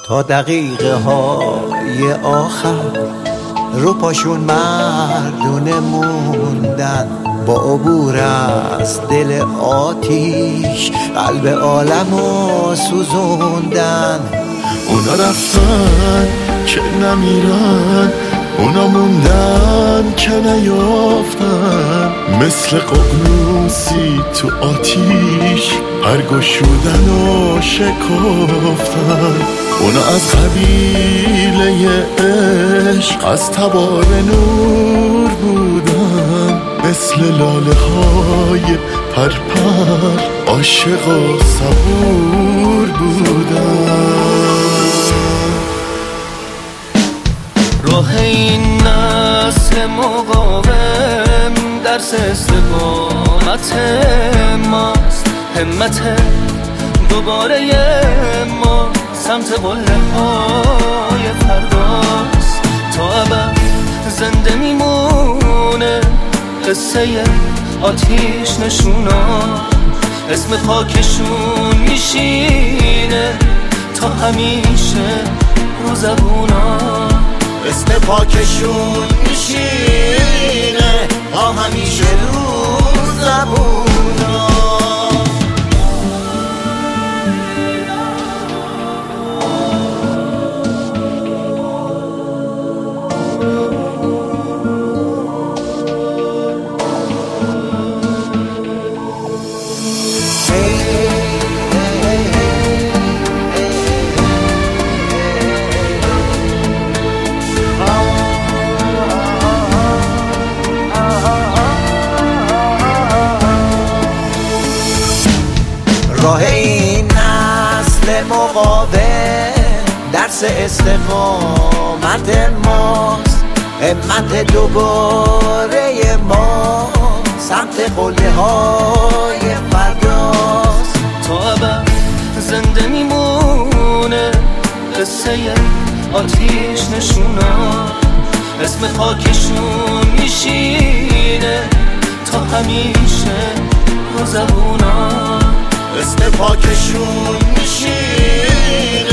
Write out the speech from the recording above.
تا دقیقه های آخر رو پاشون مردونه موندن، با عبور از دل آتیش قلب عالمو سوزوندن. اونا رفتن که نمیرن، اونا موندن که نیافتن، مثل ققنوسی تو آتیش پرگشودن و شکافتن. اونا از قبیله عشق از تبار نور بودن، مثل لاله های پرپر عاشق و صبور بودن. راه این نسل مقاوم درس استقامت ماست، همت دوباره ما سمت قله های فرداست. تا ابد زنده میمونه قصه آتیش نشونا، اسم پاکشون میشینه تا همیشه رو زبونا. اسم پاکشون میشینه تا همیشه رو زبونا. راه این نسل مقاوم درس استقامت ماست، همت دوباره ما سمت قله های فرداست. تا ابد زنده میمونه قصه آتیش نشونا، اسم پاکشون میشینه تا همیشه رو زبونا. اسم پاکشون میشینه